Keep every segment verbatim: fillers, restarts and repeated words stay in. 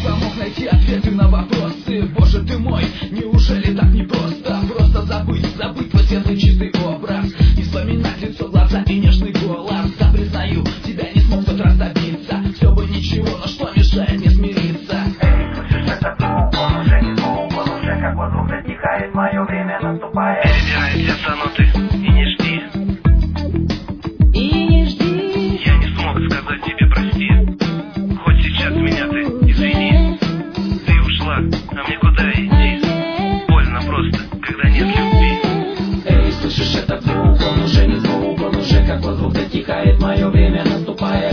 помог найти ответы на вопросы. Боже ты мой, неужели так непросто? Просто забыть, забыть твой светлый чистый образ, не вспоминать лицо, глаза и нежный голос. Да, признаю, тебя не смог в тот раз добиться. Все бы ничего, но что мешает мне смириться? Эй, слышишь этот звук? Он уже не звук, он уже как воздух затихает, мое время наступает. Перебирай сердца, но ты и не жди. И не жди. Я не смог сказать тебе прости. Хоть сейчас меня ты извини. Ты ушла, а мне куда идти? Больно просто, когда нет любви. Эй, слышишь этот звук? Он уже не звук, он уже как воздух затихает, мое время наступает.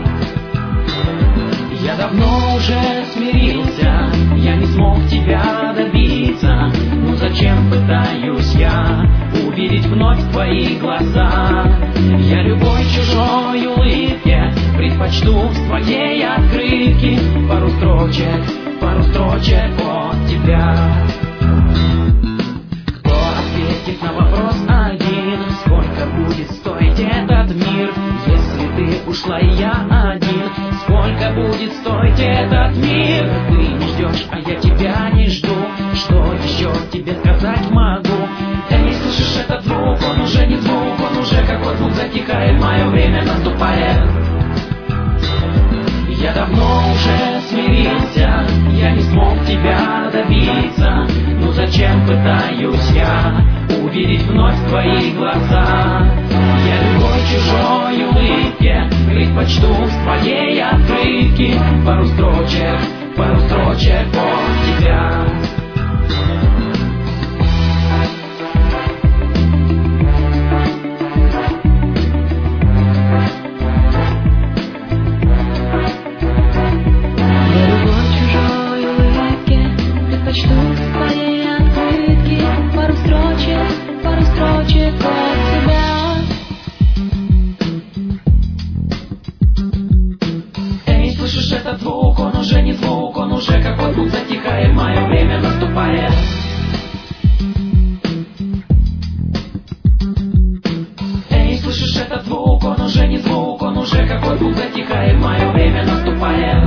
Я давно уже смирился, я не смог тебя добиться. Ну зачем пытаюсь я увидеть вновь твои глаза? Я любой чужой улыбке предпочту в твоей открытке пару строчек, пару строчек от тебя. Кто ответит на вопрос один? Сколько будет стоить этот мир, если ты ушла и я один? Сколько будет стоить этот мир? Ты не ждешь, а я тебя не жду. Что еще тебе сказать могу? Эй, слышишь этот звук? Он уже не звук, он уже как воздух затихает, мое время наступает. Я давно уже смирился, я не смог тебя добиться. Ну зачем пытаюсь я увидеть вновь твои глаза? Я любой чужой улыбке предпочту в твоей открытке пару строчек, пару строчек от тебя. Предпочту в твоей открытке пару строчек, пару строчек от тебя. Эй, слышишь этот звук? Он уже не звук, он уже как воздух затихает, мое время наступает. Эй, слышишь этот звук? Он уже не звук, он уже как воздух затихает, мое время наступает.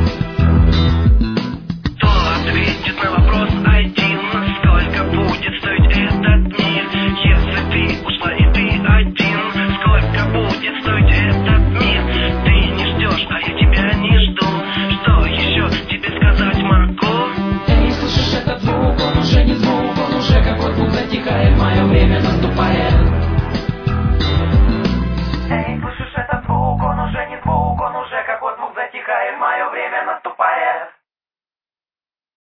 Ответит на вопрос один. Сколько будет стоить этот мир, если ты ушла и ты один? Сколько будет стоить этот мир? Ты не ждешь, а я тебя не жду. Что еще тебе сказать могу? Эй, слышишь этот звук? Он уже не звук, он уже как воздух затихает, мое время наступает. Эй, слышишь этот звук? Он уже не звук, он уже как воздух затихает, мое время наступает.